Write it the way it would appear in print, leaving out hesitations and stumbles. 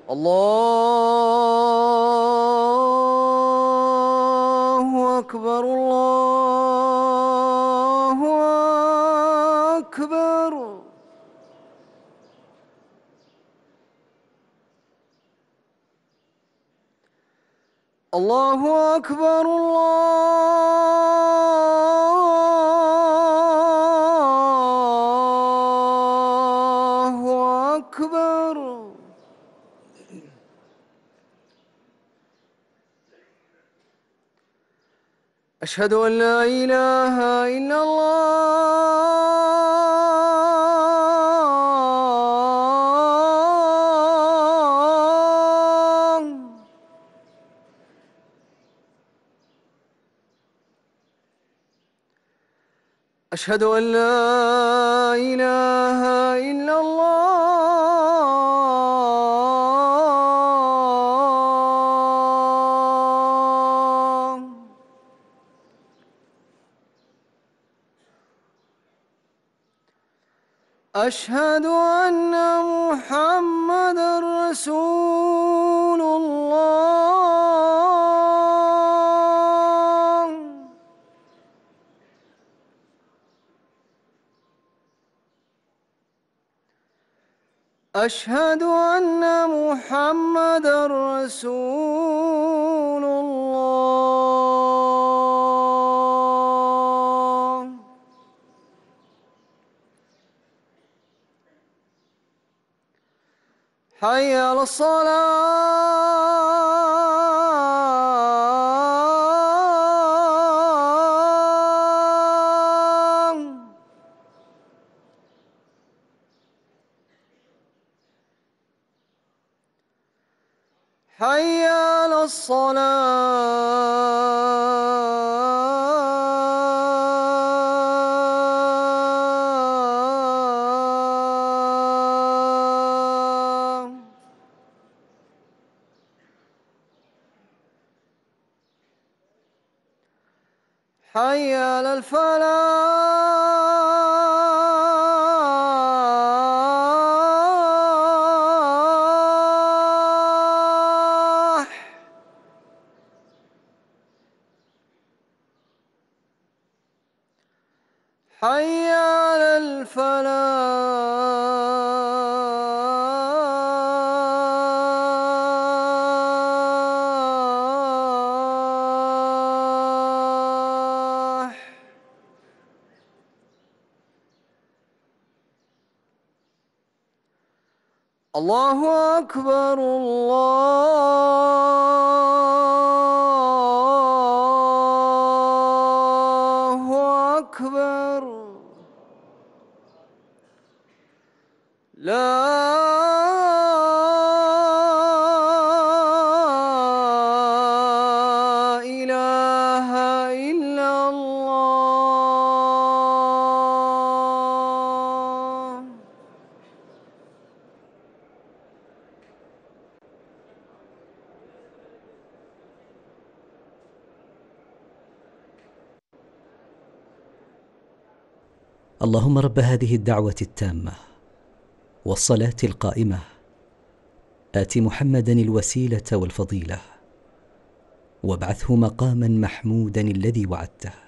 الله أكبر الله أكبر. الله أكبر الله أكبر. أشهد أن لا إله إلا الله. أشهد أن لا إله إلا الله. أشهد أن محمدًا رسول الله. أشهد أن محمدًا رسول الله. حي على الصلاة. حي على الصلاة. حي على الفلاح. حي على الفلاح. الله أكبر الله أكبر. لا إله إلا الله. اللهم رب هذه الدعوة التامة والصلاة القائمة آت محمدا الوسيلة والفضيلة وابعثه مقاما محمودا الذي وعدته.